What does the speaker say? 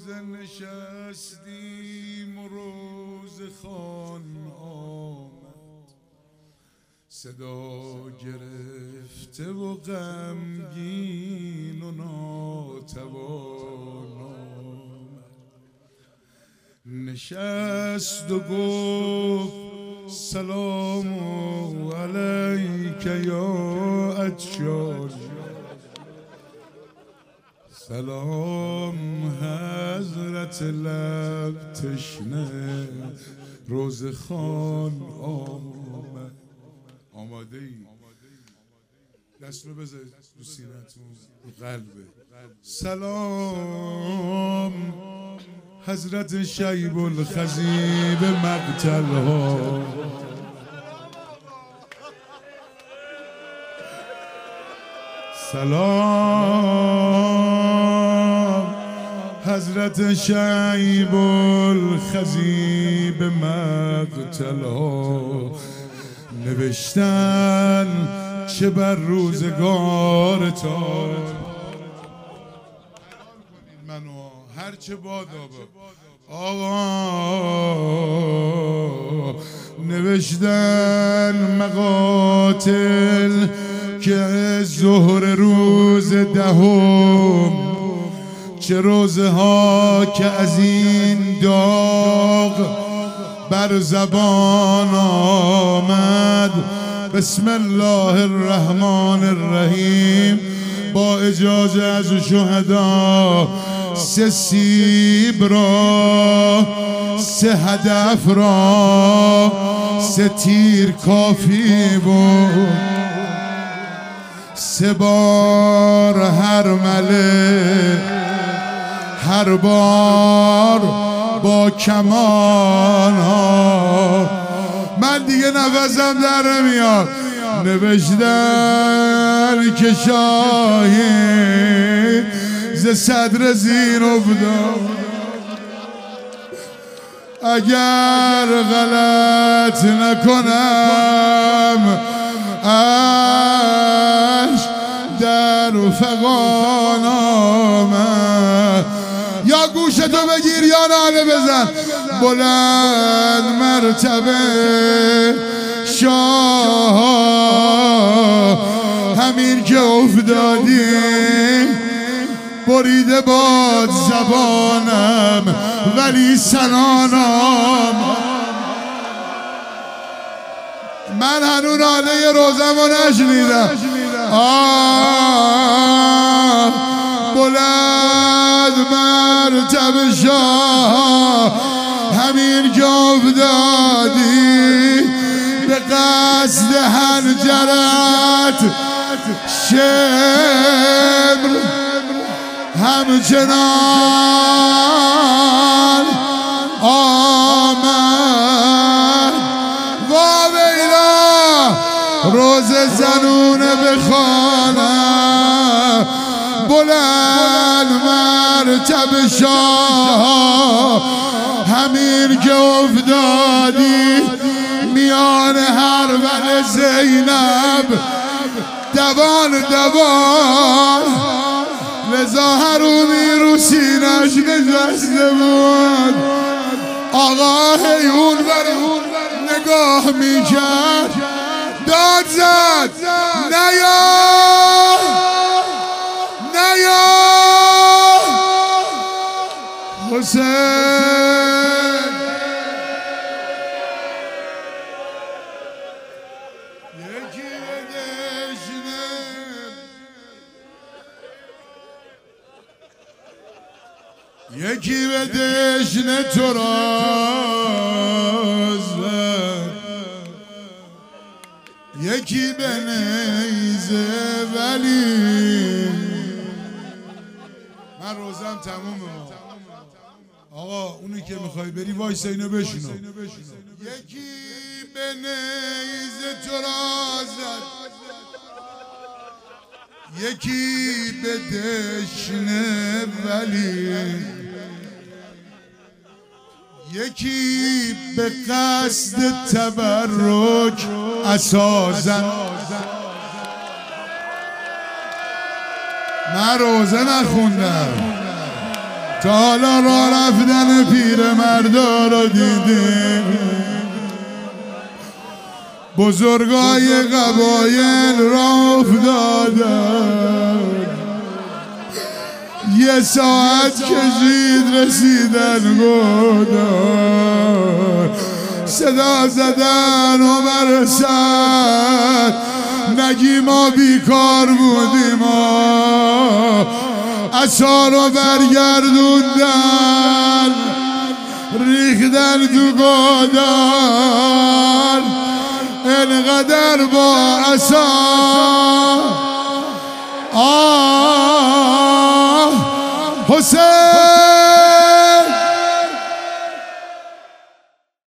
روزه نشستیم و روز خان آمد، صدا گرفته و غمگین و ناتوان آمد. نشست و گفت سلام علیک یا عطشان. سلام حضرت لب تشنه، روز خان آمد. آماده ای؟ دست رو بذارید رو سینه‌تون، رو قلبه. سلام حضرت شیب الخضیب مقتل ها. سلام حضرت شیب الخضیب مقتل ها. نوشتن چه بر روزگارتان، منو هرچه بادا آقا. نوشتن مقاتل که ظهر روز دهم، چه روزها که از این داغ بر زبان آمد. بسم الله الرحمن الرحیم. با اجازه از شهدا 3 سیب را، 3 هدف را، 3 تیر کافی بود. 3 بار هر مله، هر بار با کمان ها. من دیگه نفسم در نمیاد. نوشتن که شاهی ز صدر زین افتاد. اگر غلط نکنم اش در فغان آمد. یا گوشتو بگیر یا ناله بزن. بلند مرتبه شاه، همین که افتادی بریده باد زبانم ولی سنانم. من هنو ناله روزمو نشنیدم. بلند مرتبه شاه، همین که افتادی به قصد حنجرت شمر همچنان آمد. واویلا روز زنونه بخوانم. بلند مرتبه شاه، همین که افتادی میان هر ول زینب دوان دوان. لذا هرومی رو سینش نشسته بود. آقا هیون بر نگاه میکرد، داد زد نیا نیا حسین. یکی به دشنه تو را زد، یکی به نیزه ولی. من روزم تمومه. آقا اونی که میخوای بری وایسا اینو بشونو. یکی به نیزه تو را زد، یکی به دشنه ولی، یکی به قصد تبرک اساسا. من روزه نخوندم. تا حالا را رفتن پیر مردا را دیدیم بزرگای قبایل را افتادن یه ساعت کشید رسیدن گودان صدا زدن و برسد نگی ما بیکار بودیم عصا رو برگردوندن ریختن تو گودان انقدر با عصا